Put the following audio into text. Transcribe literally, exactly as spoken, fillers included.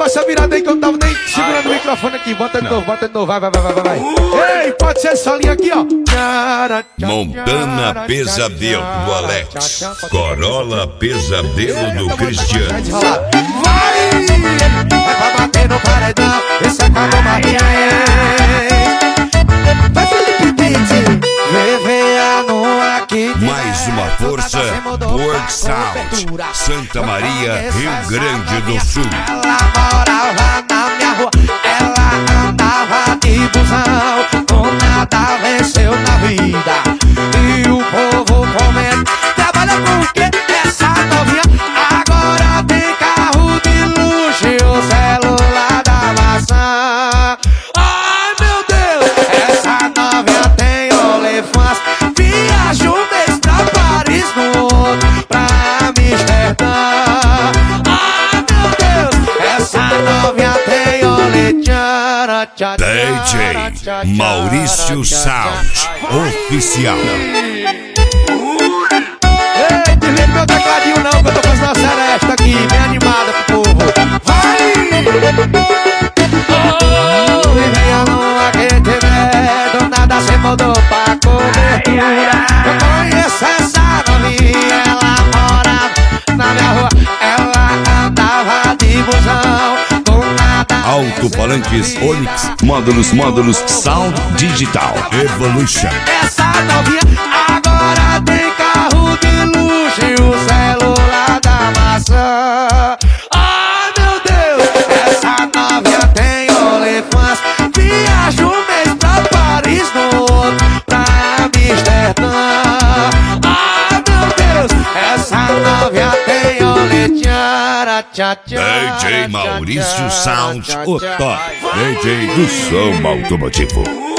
pra essa virada aí que eu tava nem segurando o microfone aqui. Bota de novo, bota de novo, vai, vai, vai, vai, vai. Ei, pode ser essa linha aqui, ó. Montana Pesadelo do Alex, Corolla Pesadelo do Cristiano. Vai, vai pra bater no paredão, esse acabou Maria. Vai, Felipe Pitt, Veveano aqui. Mais uma força, World Sound, Santa Maria, Rio Grande do Sul. Ela morava na minha rua, ela andava de busão, com nada venceu na vida. E o povo comenta, trabalha com o quê? Essa novinha agora tem carro de luxo e o celular da maçã. Ai meu Deus, essa novinha tem olefãs, viaja um mês pra Paris, no outro pra Amsterdã. Ai meu Deus, essa novinha tem olefãs. D J Maurício Sound Oficial. Ei, desliga meu tecladinho não, que eu tô com essa seresta aqui, bem animada pro povo. Vai! Oh, vivei a lua que te do nada cê mudou pra cobertura. Eu conheço essa novinha, ela morava na minha rua, ela andava de busão, com nada. Alto-falantes Onix, módulos, módulos, Sound Digital Evolution. Essa novinha agora tem carro de luxo e o celular da maçã. Ai meu Deus, essa novinha tem olefãs, viaja um mês pra Paris, no outro pra Amsterdã. Ai meu Deus, essa novinha tem olefãs. D J Maurício Sound, o top D J do som automotivo.